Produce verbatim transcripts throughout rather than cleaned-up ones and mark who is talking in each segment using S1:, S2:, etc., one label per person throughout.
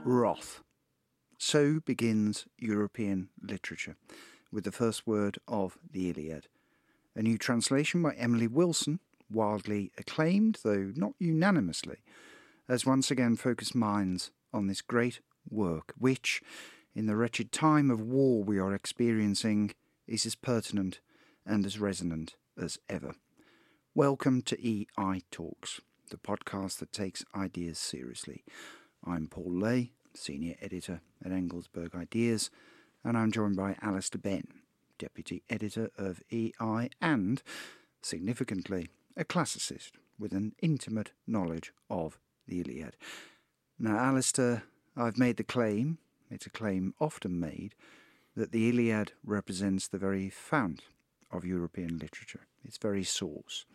S1: Wrath. So begins European literature, with the first word of the Iliad. A new translation by Emily Wilson, wildly acclaimed, though not unanimously, has once again focused minds on this great work, which, in the wretched time of war we are experiencing, is as pertinent and as resonant as ever. Welcome to E I Talks, the podcast that takes ideas seriously. I'm Paul Lay, Senior Editor at Engelsberg Ideas, and I'm joined by Alistair Benn, Deputy Editor of E I and, significantly, a classicist with an intimate knowledge of the Iliad. Now, Alistair, I've made the claim, it's a claim often made, that the Iliad represents the very fount of European literature, its very source.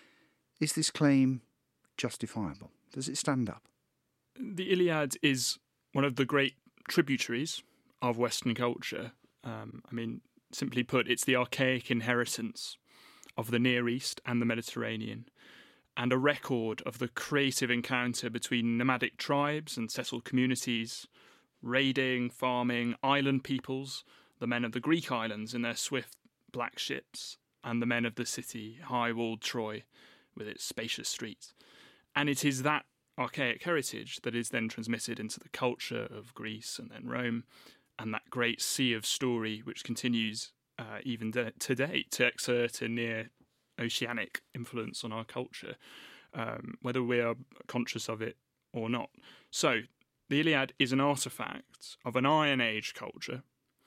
S1: Is this claim justifiable? Does it stand up?
S2: The Iliad is one of the great tributaries of Western culture. Um, I mean, simply put, it's the archaic inheritance of the Near East and the Mediterranean, and a record of the creative encounter between nomadic tribes and settled communities, raiding, farming, island peoples, the men of the Greek islands in their swift black ships, and the men of the city, high-walled Troy, with its spacious streets. And it is that archaic heritage that is then transmitted into the culture of Greece and then Rome, and that great sea of story which continues uh, even de- today to exert a near oceanic influence on our culture, um, whether we are conscious of it or not. So, the Iliad is an artefact of an Iron Age culture,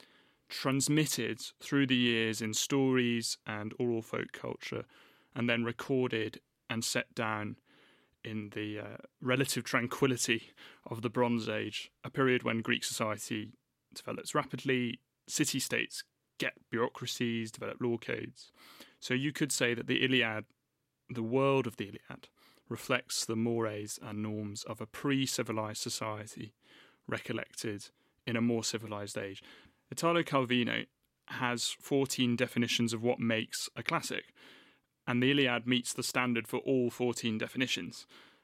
S2: transmitted through the years in stories and oral folk culture, and then recorded and set down in the uh, relative tranquility of the Bronze Age, a period when Greek society develops rapidly, city-states get bureaucracies, develop law codes. So you could say that the Iliad, the world of the Iliad, reflects the mores and norms of a pre-civilized society recollected in a more civilized age. Italo Calvino has fourteen definitions of what makes a classic, and the Iliad meets the standard for all fourteen definitions.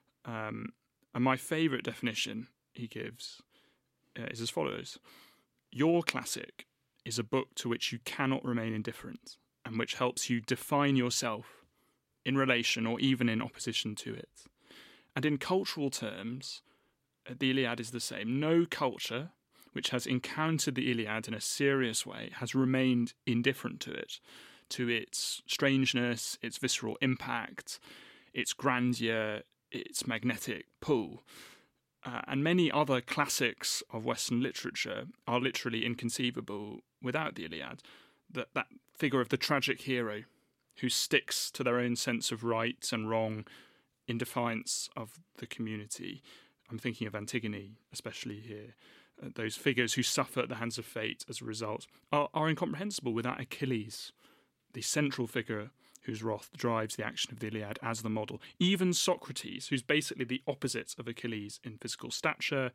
S2: Um, and my favourite definition he gives uh, is as follows. Your classic is a book to which you cannot remain indifferent, and which helps you define yourself in relation or even in opposition to it. And in cultural terms, the Iliad is the same. No culture which has encountered the Iliad in a serious way has remained indifferent to it, to its strangeness, its visceral impact, its grandeur, its magnetic pull. Uh, and many other classics of Western literature are literally inconceivable without the Iliad. That, that figure of the tragic hero who sticks to their own sense of right and wrong in defiance of the community. I'm thinking of Antigone, especially here. Uh, those figures who suffer at the hands of fate as a result are, are incomprehensible without Achilles, the central figure whose wrath drives the action of the Iliad as the model. Even Socrates, who's basically the opposite of Achilles in physical stature,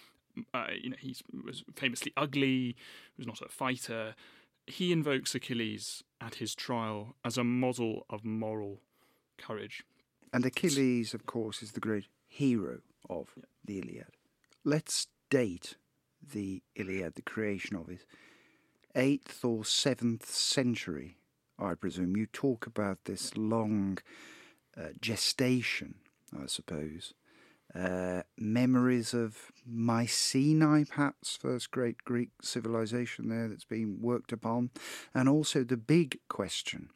S2: uh, you know, he was famously ugly, was not a fighter. He invokes Achilles at his trial as a model of moral courage.
S1: And Achilles, of course, is the great hero of yeah. the Iliad. Let's date the Iliad, the creation of it, eighth or seventh century, I presume. You talk about this long uh, gestation, I suppose. Uh, memories of Mycenae, perhaps, first great Greek civilization there that's been worked upon. And also the big question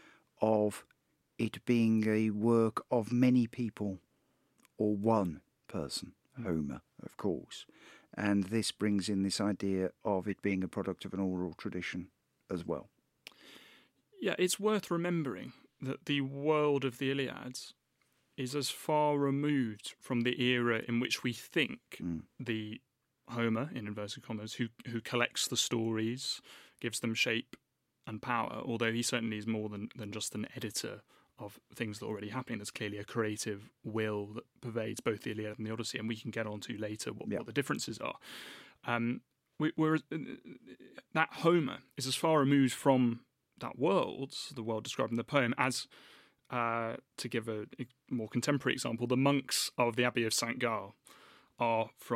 S1: of it being a work of many people or one person, Homer, of course. And this brings in this idea of it being a product of an oral tradition as well.
S2: Yeah, it's worth remembering that the world of the Iliad is as far removed from the era in which we think mm. the Homer, in inverted commas, who who collects the stories, gives them shape and power, although he certainly is more than, than just an editor of things that are already happening. There's clearly a creative will that pervades both the Iliad and the Odyssey, and we can get on to later what, yeah. what the differences are. Um, we, we're, that Homer is as far removed from that world, the world described in the poem, as, uh, to give a, a more contemporary example, the monks of the Abbey of Saint Gall are from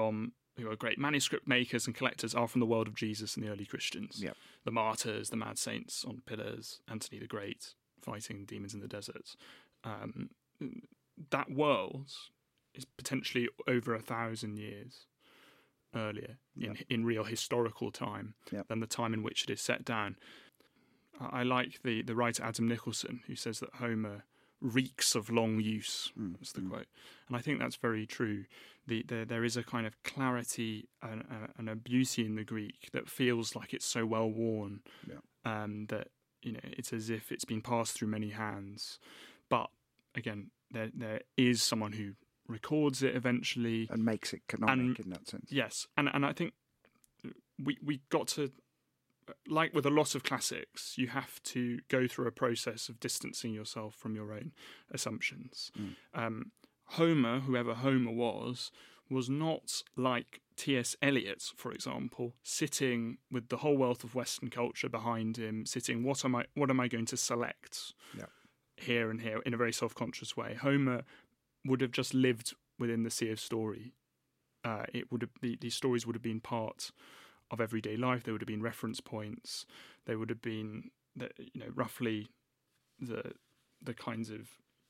S2: who are great manuscript makers and collectors are from the world of Jesus and the early Christians.
S1: Yep.
S2: The martyrs, the mad saints on pillars, Anthony the Great fighting demons in the deserts. Um, that world is potentially over a thousand years earlier in,
S1: Yep.
S2: in real historical time
S1: Yep.
S2: than the time in which it is set down. I I like the, the writer Adam Nicholson, who says that Homer reeks of long use.
S1: Mm,
S2: That's the
S1: mm.
S2: quote. And I think that's very true. The, the, there is a kind of clarity and, uh, and a beauty in the Greek that feels like it's so well worn
S1: Yeah.
S2: um, that you know it's as if it's been passed through many hands. But again, there there is someone who records it eventually.
S1: And makes it canonic
S2: And-
S1: in that sense.
S2: Yes, and and I think we we got to, like with a lot of classics, you have to go through a process of distancing yourself from your own assumptions.
S1: Mm.
S2: Um, Homer, whoever Homer was, was not like T S Eliot, for example, sitting with the whole wealth of Western culture behind him, sitting, what am I, what am I going to select
S1: Yeah.
S2: here and here in a very self-conscious way? Homer would have just lived within the sea of story. Uh, it would have, the, these stories would have been part of everyday life. They would have been reference points. They would have been, the, you know, roughly the the kinds of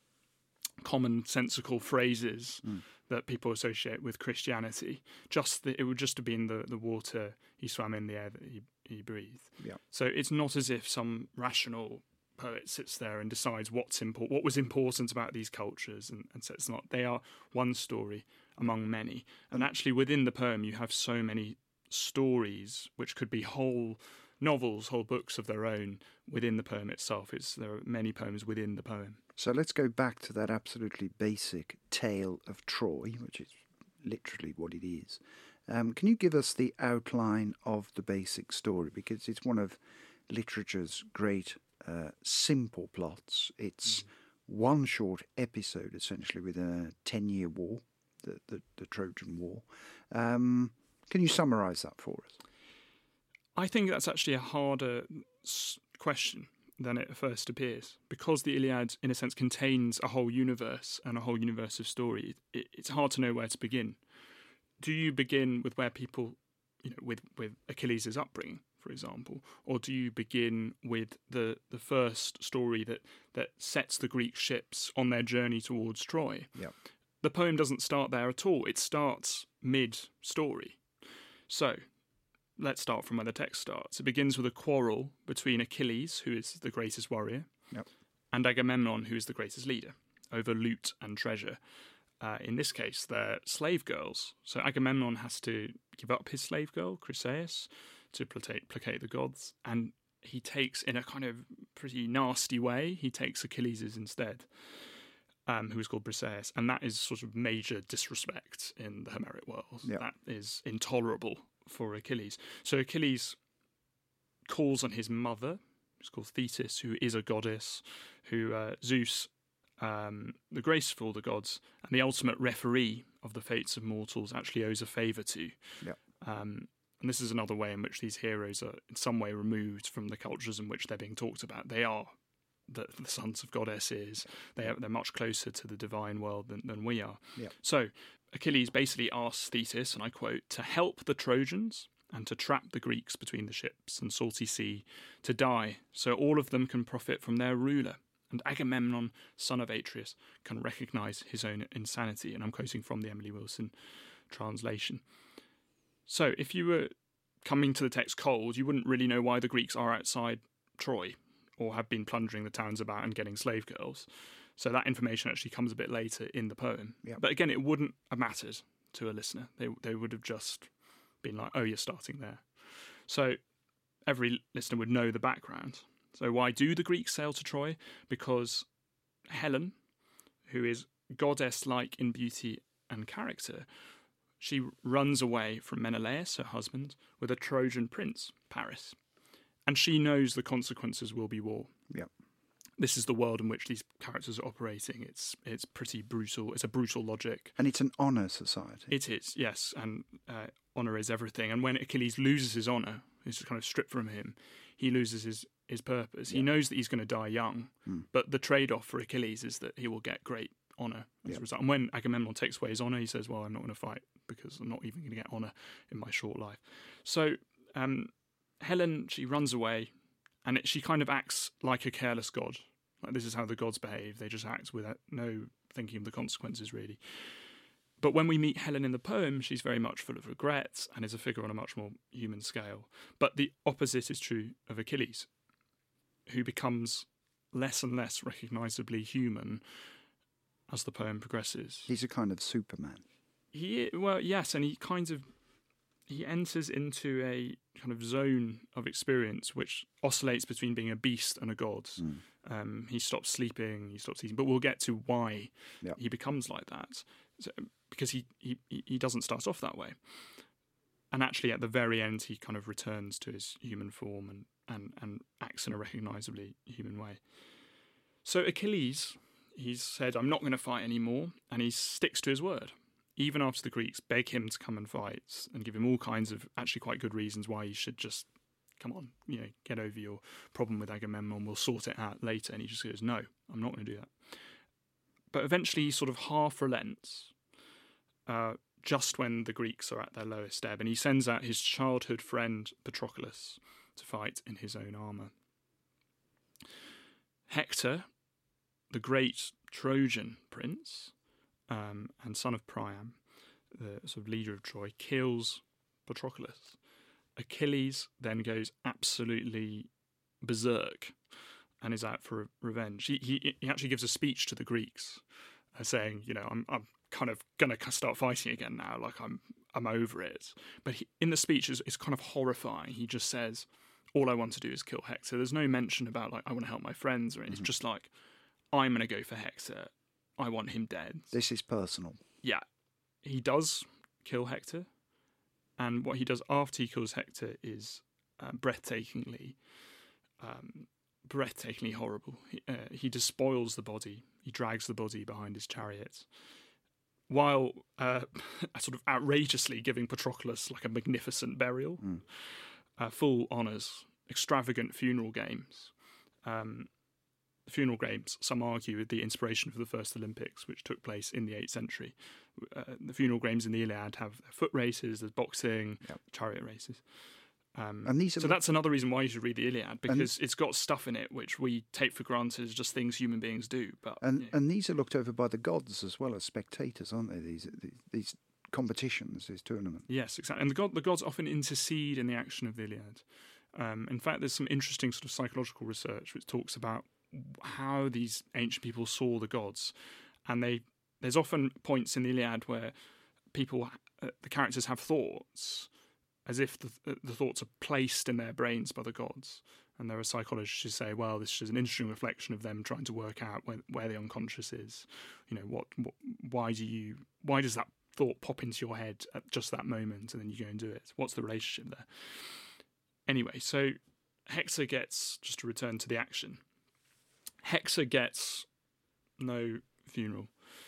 S2: commonsensical phrases
S1: Mm.
S2: that people associate with Christianity. Just the, it would just have been the, the water he swam in, the air that he, he breathed.
S1: Yeah.
S2: So it's not as if some rational poet sits there and decides what's impor- what was important about these cultures and, and says it's not. They are one story among many. And actually within the poem you have so many stories which could be whole novels, whole books of their own within the poem itself. It's, there are many poems within the poem.
S1: So let's go back to that absolutely basic tale of Troy, which is literally what it is. Um, can you give us the outline of the basic story? Because it's one of literature's great uh, simple plots. It's mm. one short episode, essentially, with a ten-year war, the, the, the Trojan War. Um, can you summarise that for us?
S2: I think that's actually a harder question than it first appears, because the Iliad, in a sense, contains a whole universe and a whole universe of story. It, it's hard to know where to begin. Do you begin with where people, you know, with with Achilles' upbringing, for example, or do you begin with the the first story that that sets the Greek ships on their journey towards Troy?
S1: Yep.
S2: The poem doesn't start there at all. It starts mid-story. So let's start from where the text starts. It begins with a quarrel between Achilles, who is the greatest warrior,
S1: yep.
S2: and Agamemnon, who is the greatest leader, over loot and treasure. Uh, in this case, they're slave girls. So Agamemnon has to give up his slave girl, Chryseis, to placate, placate the gods, and he takes, in a kind of pretty nasty way, he takes Achilles' instead, um, who is called Briseis, and that is sort of major disrespect in the Homeric world.
S1: Yep.
S2: That is intolerable for Achilles. So Achilles calls on his mother, who's called Thetis, who is a goddess, who uh, Zeus, um, the graceful of the gods, and the ultimate referee of the fates of mortals, actually owes a favour to.
S1: Yep.
S2: Um, and this is another way in which these heroes are in some way removed from the cultures in which they're being talked about. They are the, the sons of goddesses. They are, they're much closer to the divine world than, than we are.
S1: Yep.
S2: So Achilles basically asks Thetis, and I quote, to help the Trojans and to trap the Greeks between the ships and salty sea, to die, so all of them can profit from their ruler, and Agamemnon, son of Atreus, can recognise his own insanity. And I'm quoting from the Emily Wilson translation. So if you were coming to the text cold, you wouldn't really know why the Greeks are outside Troy or have been plundering the towns about and getting slave girls. So that information actually comes a bit later in the poem.
S1: Yep.
S2: But again, it wouldn't have mattered to a listener. They they would have just been like, oh, you're starting there. So every listener would know the background. So why do the Greeks sail to Troy? Because Helen, who is goddess-like in beauty and character, she runs away from Menelaus, her husband, with a Trojan prince, Paris. And she knows the consequences will be war.
S1: Yep.
S2: This is the world in which these characters are operating. It's it's pretty brutal. It's a brutal logic.
S1: And it's an honour society.
S2: It is, yes. And uh, honour is everything. And when Achilles loses his honour, it's kind of stripped from him, he loses his, his purpose. Yeah. He knows that he's going to die young, mm. but the trade-off for Achilles is that he will get great honour as
S1: Yep.
S2: a result. And when Agamemnon takes away his honour, he says, well, I'm not going to fight because I'm not even going to get honour in my short life. So um, Helen, she runs away, and it, she kind of acts like a careless god. Like, this is how the gods behave. They just act without no thinking of the consequences, really. But when we meet Helen in the poem, she's very much full of regrets and is a figure on a much more human scale. But the opposite is true of Achilles, who becomes less and less recognisably human as the poem progresses.
S1: He's a kind of Superman.
S2: He, well, yes, and he kind of he enters into a kind of zone of experience which oscillates between being a beast and a god.
S1: Mm.
S2: Um, he stops sleeping, he stops eating, but we'll get to why
S1: Yep.
S2: he becomes like that. So, because he, he, he doesn't start off that way. And actually, at the very end, he kind of returns to his human form and, and, and acts in a recognisably human way. So Achilles, he's said, I'm not going to fight anymore, and he sticks to his word. Even after the Greeks beg him to come and fight and give him all kinds of actually quite good reasons why he should just, come on, you know, get over your problem with Agamemnon, we'll sort it out later. And he just goes, no, I'm not going to do that. But eventually he sort of half relents, uh, just when the Greeks are at their lowest ebb, and he sends out his childhood friend Patroclus to fight in his own armour. Hector, the great Trojan prince, um, and son of Priam, the sort of leader of Troy, kills Patroclus. Achilles then goes absolutely berserk and is out for revenge. He he, he actually gives a speech to the Greeks, uh, saying, you know, I'm I'm kind of gonna start fighting again now. Like I'm I'm over it. But he, in the speech, is it's kind of horrifying. He just says, all I want to do is kill Hector. There's no mention about like I want to help my friends or anything.
S1: Mm-hmm.
S2: It's just like I'm gonna go for Hector. I want him dead.
S1: This is personal.
S2: Yeah, he does kill Hector, and what he does after he kills Hector is uh, breathtakingly, um, breathtakingly horrible. He, uh, he despoils the body. He drags the body behind his chariot, while uh, sort of outrageously giving Patroclus like a magnificent burial,
S1: Mm.
S2: uh, full honours, extravagant funeral games. Um, The funeral games, some argue, are the inspiration for the first Olympics, which took place in the eighth century. Uh, the funeral games in the Iliad have foot races, there's boxing,
S1: Yep.
S2: chariot races. Um,
S1: And these are
S2: so
S1: the-
S2: that's another reason why you should read the Iliad, because it's got stuff in it which we take for granted as just things human beings do. But
S1: And
S2: yeah.
S1: and these are looked over by the gods as well as spectators, aren't they? These these, these competitions, these tournaments.
S2: Yes, exactly. And the, god, the gods often intercede in the action of the Iliad. Um, in fact, there's some interesting sort of psychological research which talks about how these ancient people saw the gods, and they there's often points in the Iliad where people, uh, the characters, have thoughts, as if the, the thoughts are placed in their brains by the gods. And there are psychologists who say, well, this is an interesting reflection of them trying to work out where, where the unconscious is. You know, what, what, why do you, why does that thought pop into your head at just that moment, and then you go and do it? What's the relationship there? Anyway, so Hector gets, just to return to the action, Hector gets no funeral.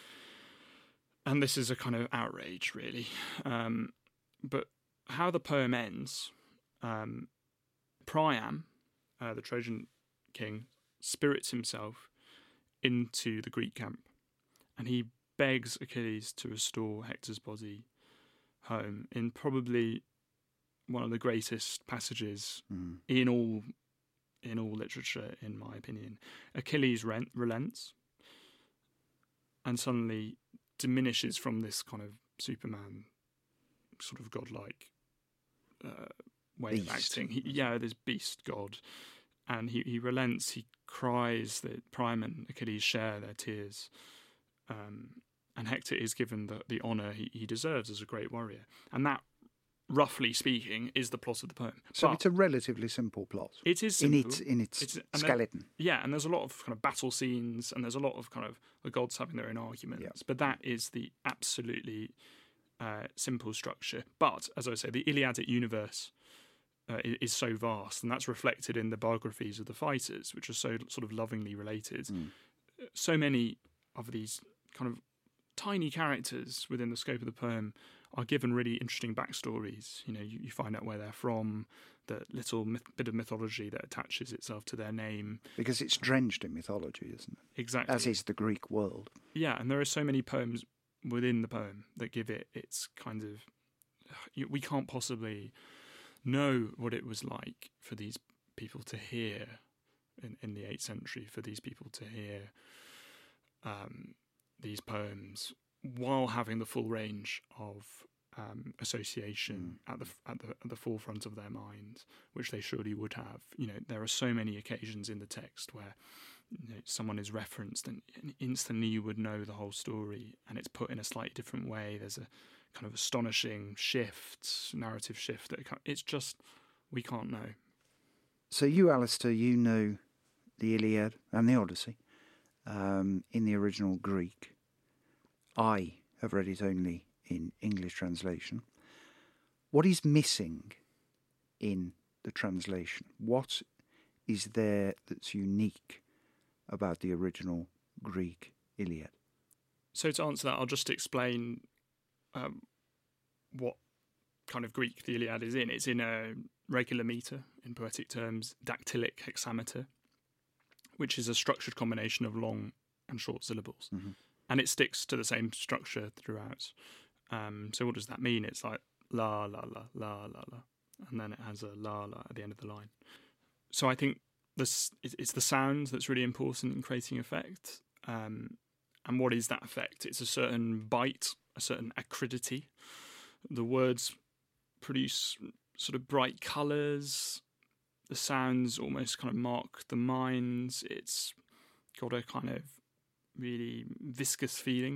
S2: And this is a kind of outrage, really. Um, but how the poem ends, um, Priam, uh, the Trojan king, spirits himself into the Greek camp, and he begs Achilles to restore Hector's body home in probably one of the greatest passages
S1: Mm.
S2: in all in all literature, in my opinion. Achilles rent, relents and suddenly diminishes from this kind of Superman, sort of godlike uh, way
S1: Beast.
S2: of acting. He, yeah, this beast god. And he, he relents, he cries that Priam and Achilles share their tears. Um, and Hector is given the, the honour he, he deserves as a great warrior. And that, roughly speaking, is the plot of the poem.
S1: So
S2: But
S1: it's a relatively simple plot.
S2: it is
S1: in
S2: simple.
S1: its in its
S2: It's- and then-
S1: skeleton.
S2: Yeah, and there's a lot of kind of battle scenes, and there's a lot of kind of the gods having their own arguments.
S1: Yeah.
S2: But that is the absolutely uh, simple structure. But as I say, the Iliadic universe uh, is, is so vast, and that's reflected in the biographies of the fighters, which are so sort of lovingly related.
S1: Mm.
S2: So many of these kind of tiny characters within the scope of the poem are given really interesting backstories. You know, you, you find out where they're from, the little myth, bit of mythology that attaches itself to their name.
S1: Because it's drenched in mythology, isn't it?
S2: Exactly.
S1: As is the Greek world.
S2: Yeah, and there are so many poems within the poem that give it its kind of... We can't possibly know what it was like for these people to hear in, in the eighth century, for these people to hear um, these poems while having the full range of um, association mm. at the at the at the forefront of their minds, which they surely would have. You know, there are so many occasions in the text where, you know, someone is referenced and instantly you would know the whole story, and it's put in a slightly different way. There's a kind of astonishing shift, narrative shift. That it's just, we can't know.
S1: So you, Alistair, you know the Iliad and the Odyssey um, in the original Greek. I have read it only in English translation. What is missing in the translation? What is there that's unique about the original Greek Iliad?
S2: So to answer that, I'll just explain um, what kind of Greek the Iliad is in. It's in a regular meter, in poetic terms, dactylic hexameter, which is a structured combination of long and short syllables. Mm-hmm. And it sticks to the same structure throughout. Um, so what does that mean? It's like la, la, la, la, la, la. And then it has a la, la at the end of the line. So I think this it's the sound that's really important in creating effect. Um, and what is that effect? It's a certain bite, a certain acridity. The words produce sort of bright colours. The sounds almost kind of mark the mind. It's got a kind of really viscous feeling.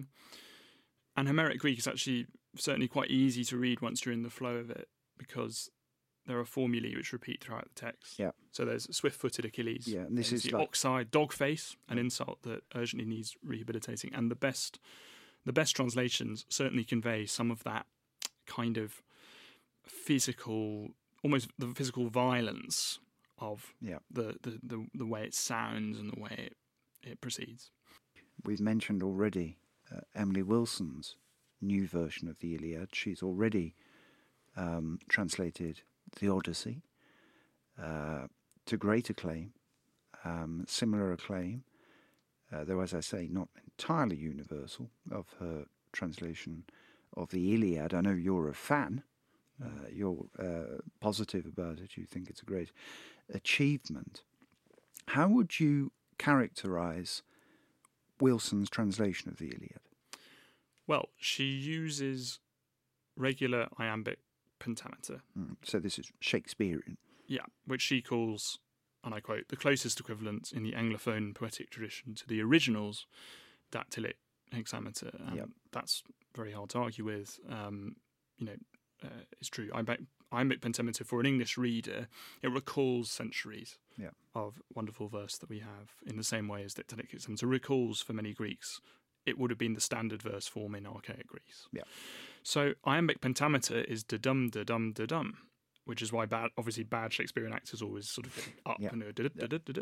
S2: And Homeric Greek is actually certainly quite easy to read once you're in the flow of it, because there are formulae which repeat throughout the text.
S1: Yeah.
S2: So there's swift-footed Achilles.
S1: Yeah, and this
S2: there's
S1: is
S2: the
S1: like...
S2: ox-eyed dog face, an insult that urgently needs rehabilitating. And the best, the best translations certainly convey some of that kind of physical, almost the physical violence of
S1: yeah.
S2: the, the, the, the way it sounds and the way it, it proceeds.
S1: We've mentioned already uh, Emily Wilson's new version of the Iliad. She's already um, translated the Odyssey uh, to great acclaim, um, similar acclaim, uh, though, as I say, not entirely universal, of her translation of the Iliad. I know you're a fan. Uh, you're uh, positive about it. You think it's a great achievement. How would you characterise Wilson's translation of the Iliad?
S2: Well, she uses regular iambic pentameter.
S1: Mm, so this is Shakespearean.
S2: Yeah, which she calls, and I quote, the closest equivalent in the Anglophone poetic tradition to the original's dactylic hexameter. And
S1: yep.
S2: that's very hard to argue with. Um, you know, uh, it's true. Iambic, iambic pentameter, for an English reader, it recalls centuries
S1: yeah.
S2: of wonderful verse that we have, in the same way as dactylic hexameter recalls for many Greeks. It would have been the standard verse form in archaic Greece.
S1: Yeah.
S2: So iambic pentameter is da-dum, da-dum, da-dum, which is why bad, obviously bad Shakespearean actors always sort of go up
S1: yeah.
S2: and do it, da da da da.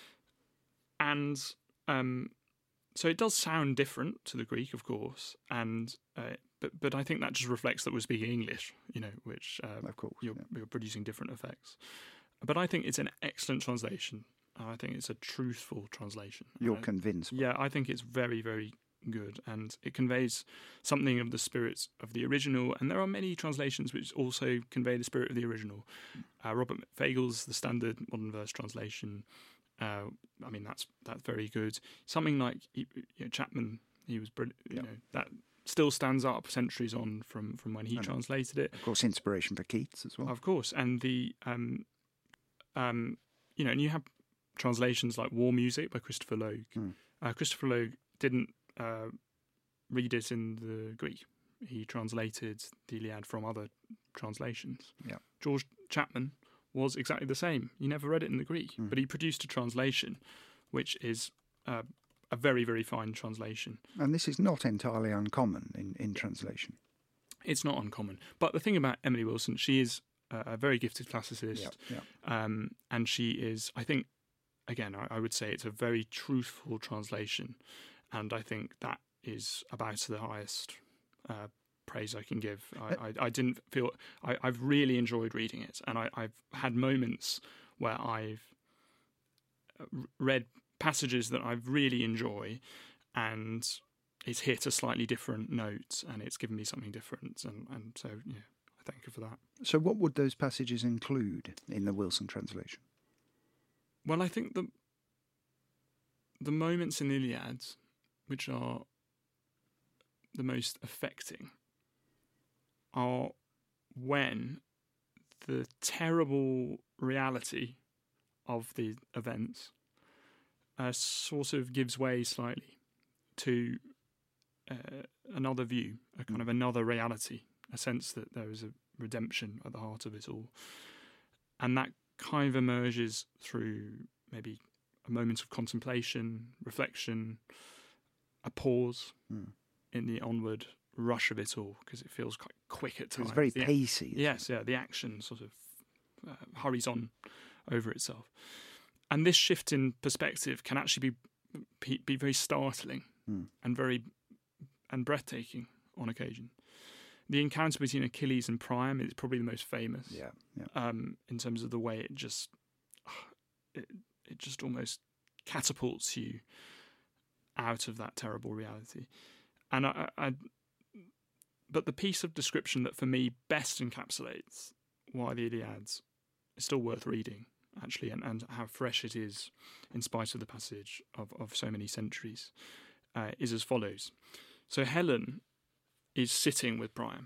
S2: And um, so it does sound different to the Greek, of course, and uh, but but I think that just reflects that we're speaking English, you know, which um,
S1: of course
S2: you're,
S1: yeah.
S2: you're producing different effects. But I think it's an excellent translation. I think it's a truthful translation.
S1: You're
S2: I,
S1: convinced?
S2: Yeah, I think it's very, very good, and it conveys something of the spirit of the original. And there are many translations which also convey the spirit of the original. Uh, Robert Fagle's The Standard Modern Verse Translation. Uh, I mean, that's that's very good. Something like you know, Chapman, he was brilliant. You
S1: yep.
S2: know, that still stands up centuries on from from when he
S1: and
S2: translated it.
S1: Of course, inspiration for Keats as well.
S2: Of course, and the um, um, you know, and you have translations like War Music by Christopher Logue. Mm. Uh, Christopher Logue didn't uh, read it in the Greek. He translated the Iliad from other translations.
S1: Yeah.
S2: George Chapman was exactly the same. He never read it in the Greek, mm. but he produced a translation, which is uh, a very, very fine translation.
S1: And this is not entirely uncommon in, in translation.
S2: It's not uncommon. But the thing about Emily Wilson, she is a very gifted classicist,
S1: yeah, yeah.
S2: Um, and she is, I think, again, I, I would say it's a very truthful translation, and I think that is about the highest uh, praise I can give. I, I, I didn't feel I, I've really enjoyed reading it, and I, I've had moments where I've read passages that I really enjoy, and it's hit a slightly different note, and it's given me something different, and, and so yeah, I thank you for that.
S1: So, what would those passages include in the Wilson translation?
S2: Well, I think the the moments in the Iliad which are the most affecting are when the terrible reality of the events uh, sort of gives way slightly to uh, another view, a kind of another reality, a sense that there is a redemption at the heart of it all. And that kind of emerges through maybe a moment of contemplation, reflection, a pause mm. in the onward rush of it all, because it feels quite quick at times.
S1: It's very
S2: the,
S1: pacey.
S2: Yes, yeah, the action sort of uh, hurries on over itself. And this shift in perspective can actually be be very startling mm. and very and breathtaking on occasion. The encounter between Achilles and Priam is probably the most famous.
S1: Yeah, yeah.
S2: Um, in terms of the way it just it, it just almost catapults you out of that terrible reality. And I, I but the piece of description that for me best encapsulates why the Iliad is still worth reading, actually, and, and how fresh it is in spite of the passage of, of so many centuries, uh, is as follows. So Helen is sitting with Priam.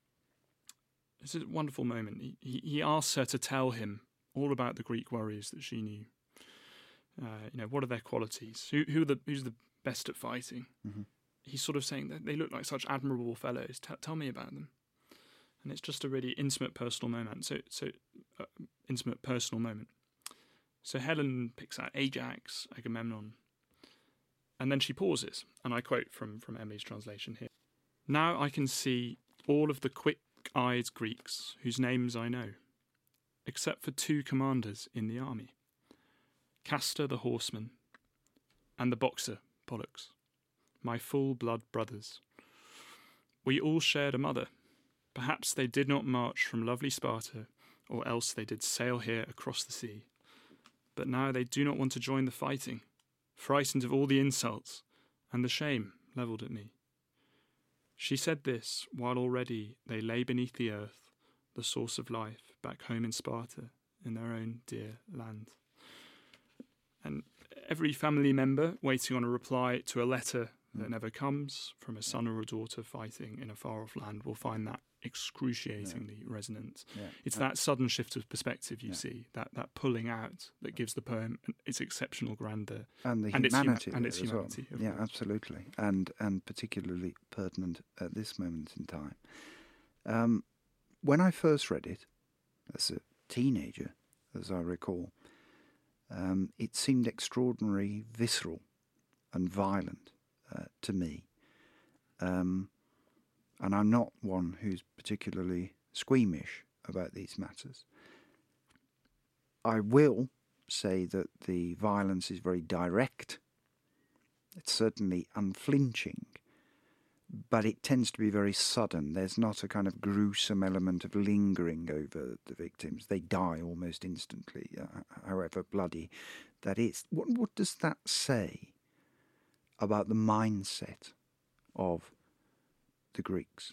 S2: It's a wonderful moment. He, he, he asks her to tell him all about the Greek warriors that she knew. Uh, you know, what are their qualities? Who, who are the, who's the best at fighting? Mm-hmm. He's sort of saying that they look like such admirable fellows. T- tell me about them. And it's just a really intimate, personal moment. So, so uh, intimate, personal moment. So Helen picks out Ajax, Agamemnon, and then she pauses. And I quote from, from Emily's translation here. Now I can see all of the quick-eyed Greeks whose names I know, except for two commanders in the army, Castor the horseman and the boxer Pollux, my full-blood brothers. We all shared a mother. Perhaps they did not march from lovely Sparta, or else they did sail here across the sea. But now they do not want to join the fighting, frightened of all the insults and the shame levelled at me. She said this while already they lay beneath the earth, the source of life, back home in Sparta, in their own dear land. And every family member waiting on a reply to a letter that never comes from a son or a daughter fighting in a far-off land will find that excruciatingly yeah. resonant. Yeah. It's yeah. that sudden shift of perspective you yeah. see, that, that pulling out that gives the poem its exceptional grandeur.
S1: And the
S2: and
S1: humanity.
S2: Its huma- and its
S1: as
S2: humanity.
S1: Well. Yeah, absolutely. And and particularly pertinent at this moment in time. Um, when I first read it, as a teenager, as I recall, um, it seemed extraordinarily visceral and violent uh, to me. Um And I'm not one who's particularly squeamish about these matters. I will say that the violence is very direct. It's certainly unflinching, but it tends to be very sudden. There's not a kind of gruesome element of lingering over the victims. They die almost instantly, uh, however bloody that is. What, what does that say about the mindset of the Greeks?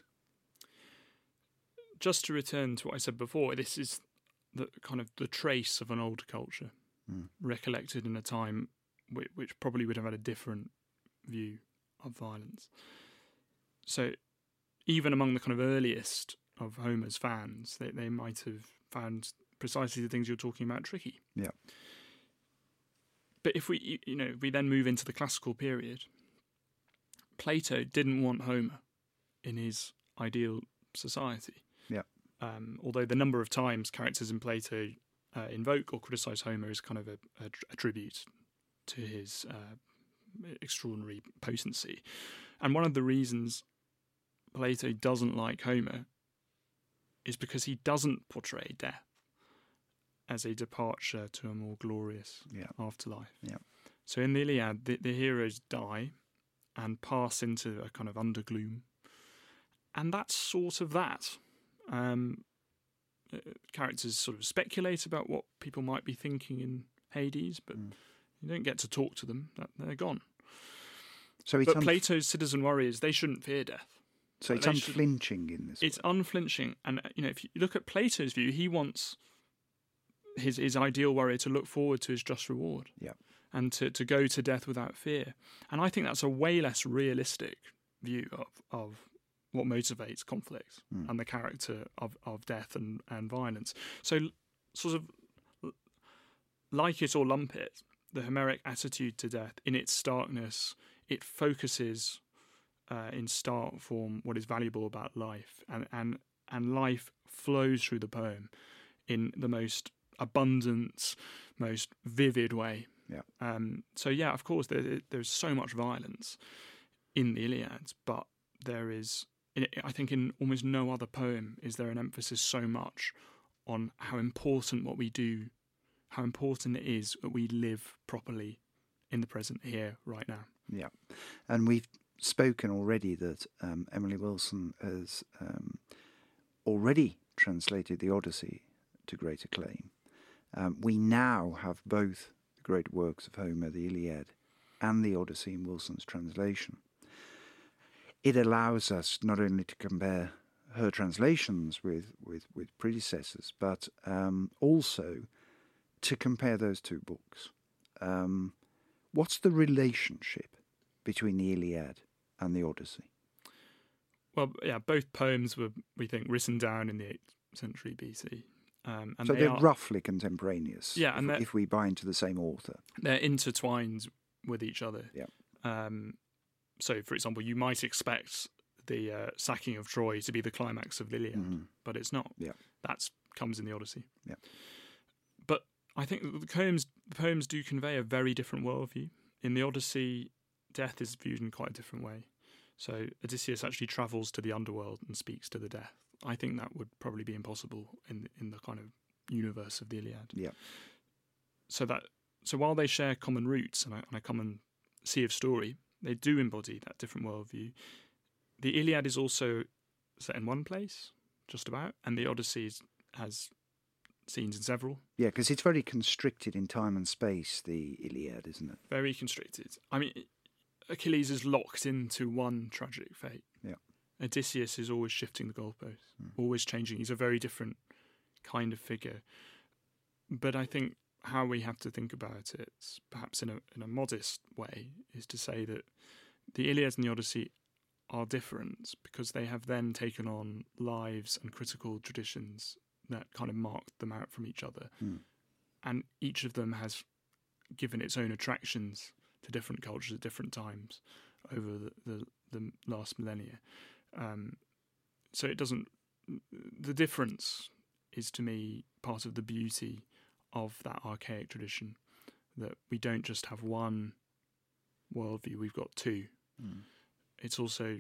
S2: Just to return to what I said before, this is the kind of the trace of an old culture, mm. recollected in a time which, which probably would have had a different view of violence. So even among the kind of earliest of Homer's fans, they, they might have found precisely the things you're talking about tricky.
S1: Yeah.
S2: But if we, you know, we then move into the classical period, Plato didn't want Homer in his ideal society.
S1: Yeah.
S2: Um, although the number of times characters in Plato uh, invoke or criticise Homer is kind of a, a, a tribute to his uh, extraordinary potency. And one of the reasons Plato doesn't like Homer is because he doesn't portray death as a departure to a more glorious
S1: yeah.
S2: afterlife.
S1: Yeah.
S2: So in the Iliad, the, the heroes die and pass into a kind of undergloom. and that's sort of that. Um, uh, characters sort of speculate about what people might be thinking in Hades, but mm. you don't get to talk to them. They're gone.
S1: So it's
S2: but
S1: unf-
S2: Plato's citizen warriors, they shouldn't fear death.
S1: So it's
S2: they
S1: unflinching
S2: should,
S1: in this.
S2: It's
S1: way.
S2: unflinching, and you know, if you look at Plato's view, he wants his his ideal warrior to look forward to his just reward,
S1: yeah,
S2: and to, to go to death without fear. And I think that's a way less realistic view of of what motivates conflict mm. and the character of, of death and, and violence. So, sort of like it or lump it, the Homeric attitude to death, in its starkness, it focuses uh, in stark form what is valuable about life, and, and and life flows through the poem in the most abundant, most vivid way.
S1: Yeah.
S2: Um, so yeah, of course, there, there's so much violence in the Iliad, but there is, I think, in almost no other poem is there an emphasis so much on how important what we do, how important it is that we live properly in the present here, right now.
S1: Yeah, and we've spoken already that um, Emily Wilson has um, already translated the Odyssey to great acclaim. Um, we now have both the great works of Homer, the Iliad, and the Odyssey in Wilson's translation. It allows us not only to compare her translations with, with, with predecessors, but um, also to compare those two books. Um, what's the relationship between the Iliad and the Odyssey?
S2: Well, yeah, both poems were, we think, written down in the eighth century B C. Um, and
S1: so
S2: they
S1: they're
S2: are,
S1: roughly contemporaneous,
S2: yeah, and
S1: if, if we buy into the same author.
S2: They're intertwined with each other.
S1: Yeah.
S2: Um, so, for example, you might expect the uh, sacking of Troy to be the climax of the Iliad, mm-hmm. but it's not.
S1: Yeah.
S2: That comes in the Odyssey.
S1: Yeah.
S2: But I think the poems, the poems do convey a very different worldview. In the Odyssey, death is viewed in quite a different way. So Odysseus actually travels to the underworld and speaks to the death. I think that would probably be impossible in in the kind of universe of the Iliad.
S1: Yeah.
S2: So that so while they share common roots and a, and a common sea of story, they do embody that different worldview. The Iliad is also set in one place, just about, and the Odyssey is, has scenes in several.
S1: Yeah, because it's very constricted in time and space, the Iliad, isn't it?
S2: Very constricted. I mean, Achilles is locked into one tragic fate.
S1: Yeah.
S2: Odysseus is always shifting the goalposts,
S1: mm.
S2: always changing. He's a very different kind of figure. But I think how we have to think about it, perhaps in a in a modest way, is to say that the Iliad and the Odyssey are different because they have then taken on lives and critical traditions that kind of mark them out from each other.
S1: Mm.
S2: And each of them has given its own attractions to different cultures at different times over the, the, the last millennia. Um, so it doesn't... The difference is, to me, part of the beauty of that archaic tradition, that we don't just have one worldview, we've got two.
S1: Mm.
S2: It's also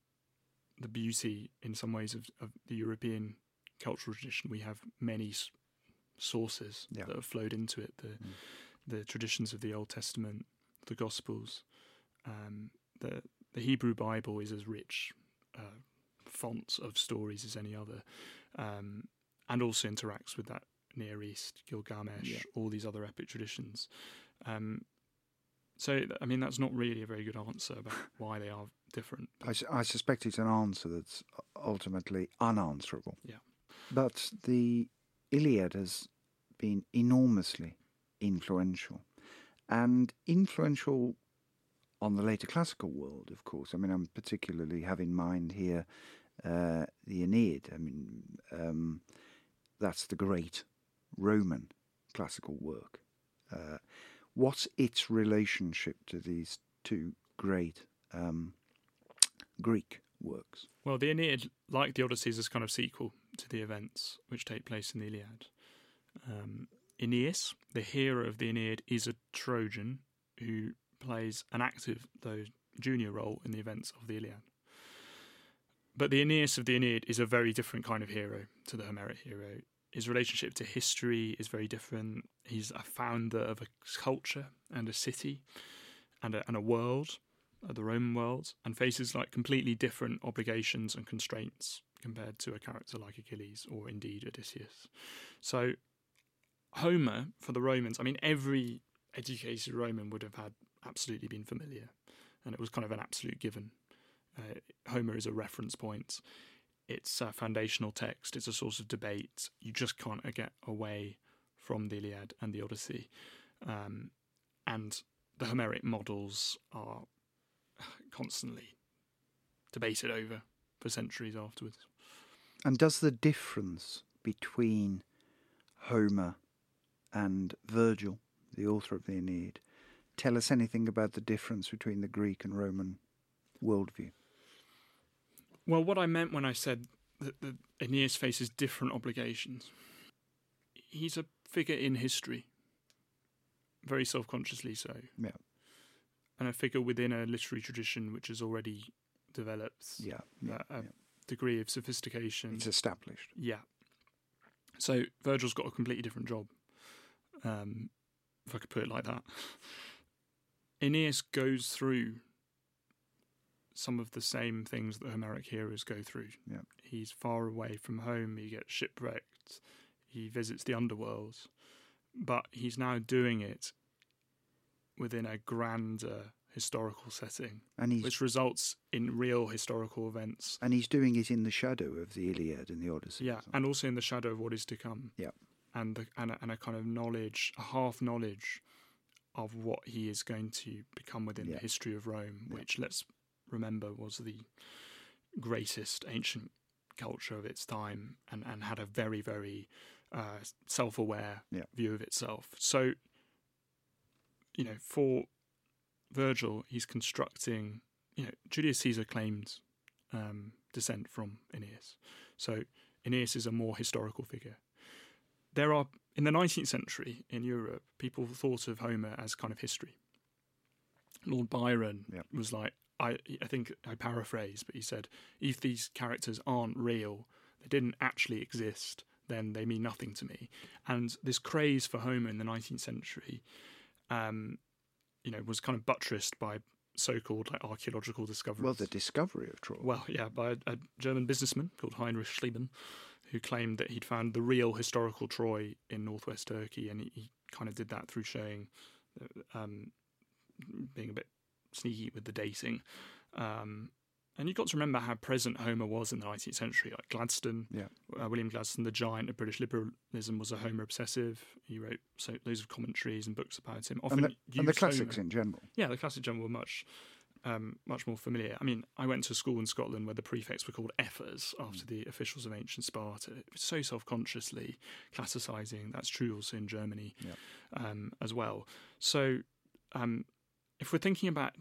S2: the beauty, in some ways, of, of the European cultural tradition. We have many s- sources
S1: yeah.
S2: that have flowed into it. The, mm. the traditions of the Old Testament, the Gospels, um, the the Hebrew Bible is as rich uh, fonts of stories as any other, um, and also interacts with that Near East, Gilgamesh,
S1: yeah.
S2: all these other epic traditions. Um, so, I mean, that's not really a very good answer about why they are different.
S1: I, I suspect it's an answer that's ultimately unanswerable.
S2: Yeah.
S1: But the Iliad has been enormously influential, and influential on the later classical world, of course. I mean, I'm particularly have in mind here uh, the Aeneid. I mean, um, that's the great Roman classical work. Uh, what's its relationship to these two great um, Greek works?
S2: Well, the Aeneid, like the Odyssey, is a kind of sequel to the events which take place in the Iliad. Um, Aeneas, the hero of the Aeneid, is a Trojan who plays an active, though junior, role in the events of the Iliad. But the Aeneas of the Aeneid is a very different kind of hero to the Homeric hero. His relationship to history is very different. He's a founder of a culture and a city and a, and a world. of the Roman world and faces like completely different obligations and constraints compared to a character like Achilles or indeed Odysseus. So Homer, for the Romans, I mean, every educated Roman would have had absolutely been familiar, and it was kind of an absolute given. Uh, Homer is a reference point. It's a foundational text. It's a source of debate. You just can't get away from the Iliad and the Odyssey. Um, and the Homeric models are constantly debated over for centuries afterwards.
S1: And does the difference between Homer and Virgil, the author of the Aeneid, tell us anything about the difference between the Greek and Roman worldview?
S2: Well, what I meant when I said that, that Aeneas faces different obligations, he's a figure in history, very self-consciously so.
S1: Yeah.
S2: And a figure within a literary tradition which has already developed
S1: Yeah, yeah,
S2: a, a
S1: yeah.
S2: degree of sophistication.
S1: It's established.
S2: Yeah. So Virgil's got a completely different job, um, if I could put it like that. Aeneas goes through some of the same things that Homeric heroes go through.
S1: Yeah.
S2: He's far away from home, he gets shipwrecked, he visits the underworld, but he's now doing it within a grander historical setting,
S1: And he's
S2: which results in real historical events.
S1: and he's doing it in the shadow of the Iliad and the Odyssey.
S2: Yeah, and also in the shadow of what is to come.
S1: Yeah.
S2: And the, and a, and a kind of knowledge, a half knowledge of what he is going to become within
S1: Yeah.
S2: the history of Rome,
S1: Yeah.
S2: which, let's remember, was the greatest ancient culture of its time and, and had a very, very uh, self-aware
S1: Yeah.
S2: view of itself. So, you know, for Virgil, he's constructing, you know, Julius Caesar claimed um, descent from Aeneas. So Aeneas is a more historical figure. There are, in the nineteenth century in Europe, people thought of Homer as kind of history. Lord Byron
S1: Yep.
S2: was like, I, I think I paraphrase, but he said, if these characters aren't real, they didn't actually exist, then they mean nothing to me. And this craze for Homer in the nineteenth century, um, you know, was kind of buttressed by so-called like archaeological discoveries.
S1: Well, the discovery of Troy.
S2: Well, yeah, by a, a German businessman called Heinrich Schliemann, who claimed that he'd found the real historical Troy in northwest Turkey, and he, he kind of did that through showing, um, being a bit sneaky with the dating. Um, and you've got to remember how present Homer was in the nineteenth century. Like Gladstone,
S1: Yeah.
S2: uh, William Gladstone, the giant of British liberalism, was a Homer obsessive. He wrote so loads of commentaries and books about him. Often
S1: And the, and the
S2: used
S1: classics
S2: Homer.
S1: in general.
S2: Yeah, the classics were much, um, much more familiar. I mean, I went to a school in Scotland where the prefects were called Ephors after the officials of ancient Sparta. It was so self-consciously classicising. That's true also in Germany
S1: Yeah.
S2: um, as well. So, um, if we're thinking about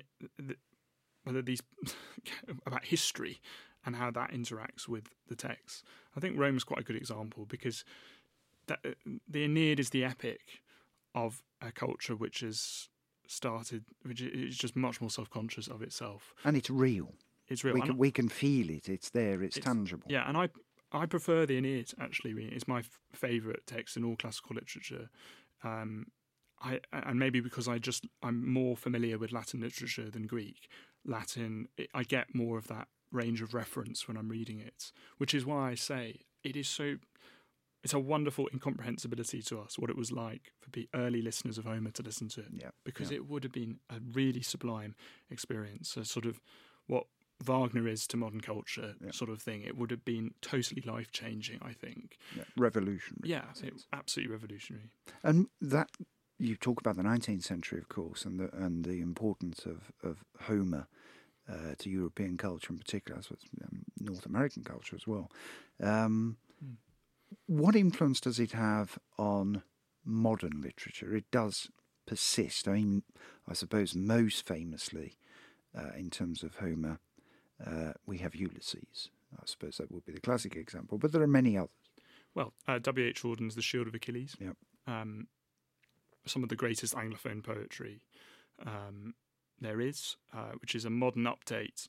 S2: whether these about history and how that interacts with the text, I think Rome's quite a good example, because that, the Aeneid is the epic of a culture which has started, which is just much more self-conscious of itself.
S1: And it's real.
S2: It's real.
S1: We
S2: And
S1: can, we can feel it. It's there. It's,
S2: It's-
S1: tangible.
S2: Yeah, and I I prefer the Aeneid, actually. Really. It's my f- favourite text in all classical literature. Um, I and maybe because I just I'm more familiar with Latin literature than Greek. Latin, it, I get more of that range of reference when I'm reading it, which is why I say it is so. It's a wonderful incomprehensibility to us what it was like for the early listeners of Homer to listen to it,
S1: Yeah.
S2: because
S1: yeah.
S2: it would have been a really sublime experience, a sort of what Wagner is to modern culture
S1: Yeah.
S2: sort of thing. It would have been totally life-changing, I think.
S1: yeah. Revolutionary.
S2: Yeah, it's absolutely revolutionary.
S1: And that you talk about the nineteenth century, of course, and the and the importance of of Homer uh, to European culture in particular, as well as um, North American culture as well. Um,
S2: Hmm.
S1: What influence does it have on modern literature? It does persist. I mean, I suppose most famously, uh, in terms of Homer, uh, we have Ulysses. I suppose that would be the classic example, but there are many others.
S2: Well, uh, W H Auden's The Shield of Achilles.
S1: Yep.
S2: Um, some of the greatest Anglophone poetry um, there is, uh, which is a modern update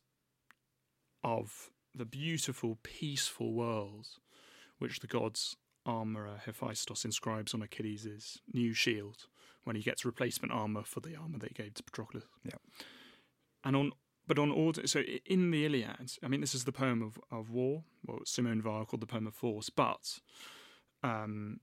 S2: of the beautiful, peaceful world which the god's armourer Hephaestus inscribes on Achilles' new shield when he gets replacement armour for the armour they gave to Patroclus.
S1: Yep.
S2: and on but on order. So in the Iliad, I mean, this is the poem of, of war, what Simone Weil called the poem of force. But um,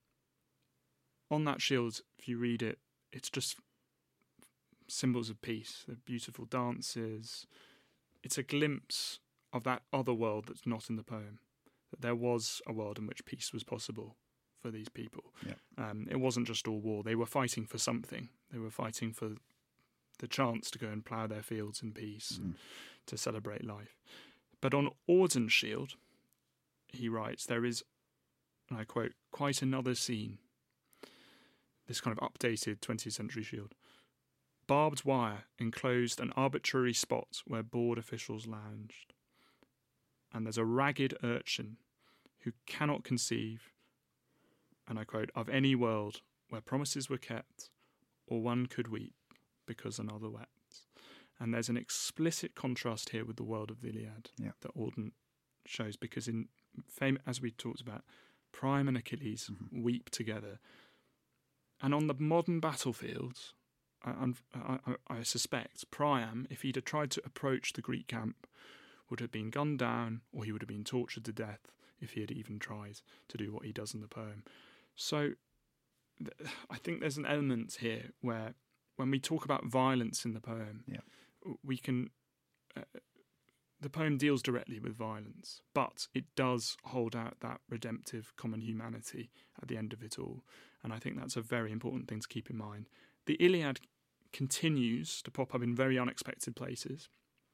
S2: on that shield, if you read it, it's just symbols of peace. They're beautiful dances. It's a glimpse of that other world that's not in the poem. That there was a world in which peace was possible for these people.
S1: Yeah.
S2: Um, it wasn't just all war. They were fighting for something. They were fighting for the chance to go and plough their fields in peace
S1: Mm.
S2: and to celebrate life. But on Auden's shield, he writes, there is, and I quote, quite another scene. This kind of updated twentieth century shield. Barbed wire enclosed an arbitrary spot where board officials lounged. And there's a ragged urchin who cannot conceive, and I quote, of any world where promises were kept or one could weep because another wept. And there's an explicit contrast here with the world of the Iliad
S1: yeah.
S2: that Auden shows, because in fame, as we talked about, Priam and Achilles mm-hmm. weep together. And on the modern battlefields, I, I, I suspect Priam, if he'd have tried to approach the Greek camp, would have been gunned down, or he would have been tortured to death if he had even tried to do what he does in the poem. So th- I think there's an element here where when we talk about violence in the poem,
S1: yeah.
S2: we can... Uh, the poem deals directly with violence, but it does hold out that redemptive common humanity at the end of it all. And I think that's a very important thing to keep in mind. The Iliad continues to pop up in very unexpected places.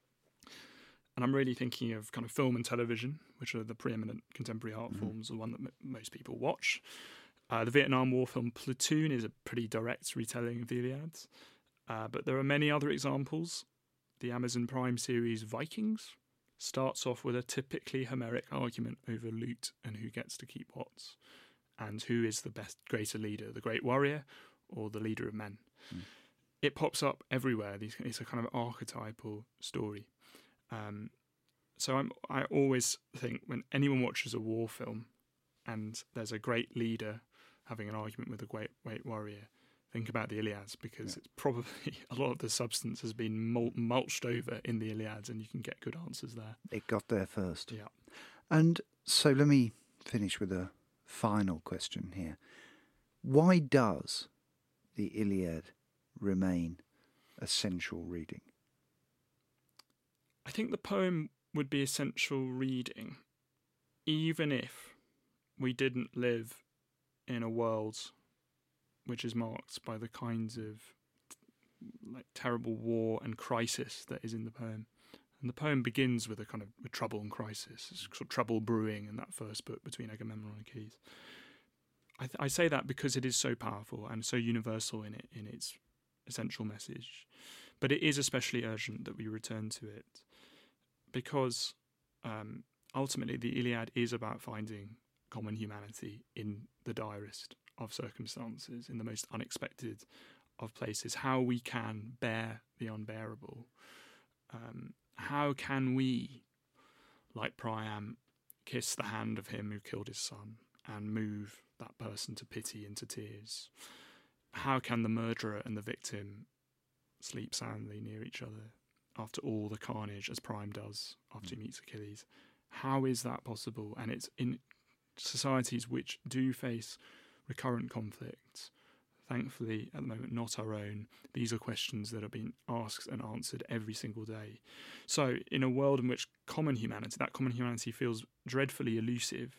S2: And I'm really thinking of kind of film and television, which are the preeminent contemporary art mm-hmm. forms, the one that m- most people watch. Uh, the Vietnam War film Platoon is a pretty direct retelling of the Iliad. Uh, but there are many other examples. The Amazon Prime series Vikings starts off with a typically Homeric argument over loot and who gets to keep what, and who is the best, greater leader, the great warrior or the leader of men. Mm. It pops up everywhere. It's a kind of archetypal story. Um, so I'm, I always think when anyone watches a war film and there's a great leader having an argument with a great, great warrior, think about the Iliads, because yeah. it's probably a lot of the substance has been mul- mulched over in the Iliads, and you can get good answers there.
S1: It got there first.
S2: Yeah.
S1: And so let me finish with a final question here. Why does the Iliad remain essential reading?
S2: I think the poem would be essential reading even if we didn't live in a world which is marked by the kinds of like terrible war and crisis that is in the poem. And the poem begins with a kind of with trouble and crisis. It's sort of trouble brewing in that first book between Agamemnon and Achilles. I, th- I say that because it is so powerful and so universal in it in its essential message. But it is especially urgent that we return to it because um, ultimately the Iliad is about finding common humanity in the direst of circumstances, in the most unexpected of places, how we can bear the unbearable. Um, how can we, like Priam, kiss the hand of him who killed his son and move that person to pity and to tears? How can the murderer and the victim sleep soundly near each other after all the carnage, as Priam does after he meets Achilles? How is that possible? And it's in societies which do face recurrent conflicts, thankfully at the moment not our own. These are questions that are being asked and answered every single day. So in a world in which common humanity, that common humanity feels dreadfully elusive,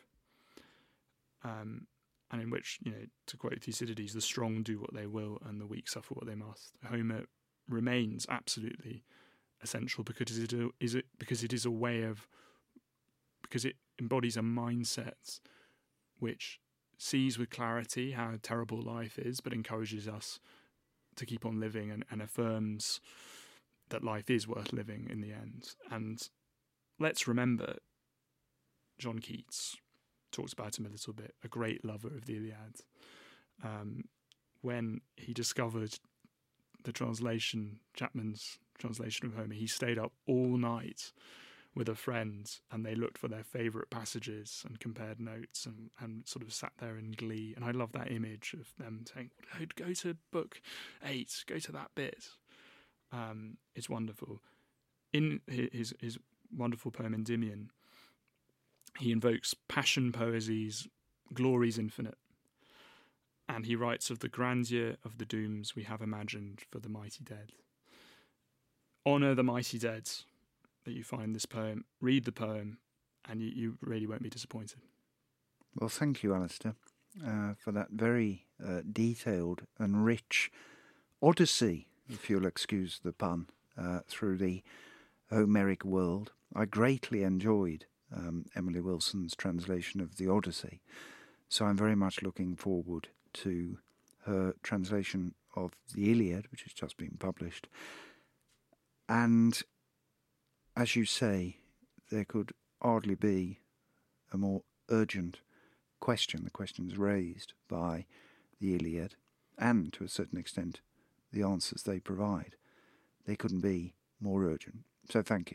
S2: um, and in which, you know, to quote Thucydides, the strong do what they will and the weak suffer what they must, Homer remains absolutely essential because it is a, because it is a way of, because it embodies a mindset which sees with clarity how terrible life is, but encourages us to keep on living and, and affirms that life is worth living in the end. And let's remember, John Keats talks about him a little bit, a great lover of the Iliad. Um, when he discovered the translation, Chapman's translation of Homer, he stayed up all night with a friend and they looked for their favourite passages and compared notes and, and sort of sat there in glee. And I love that image of them saying, go to book eight, go to that bit. Um, it's wonderful. in his his wonderful poem Endymion, he invokes passion poesy's glories infinite, and he writes of the grandeur of the dooms we have imagined for the mighty dead. Honour the mighty dead that you find in this poem. Read the poem, and you, you really won't be disappointed.
S1: Well, thank you, Alistair, uh, for that very uh, detailed and rich odyssey, if you'll excuse the pun, uh, through the Homeric world. I greatly enjoyed um, Emily Wilson's translation of the Odyssey, so I'm very much looking forward to her translation of the Iliad, which has just been published. And as you say, there could hardly be a more urgent question, the questions raised by the Iliad, and to a certain extent the answers they provide. They couldn't be more urgent. So thank you.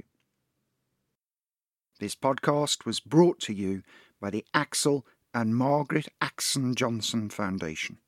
S1: This podcast was brought to you by the Axel and Margaret Axon Johnson Foundation.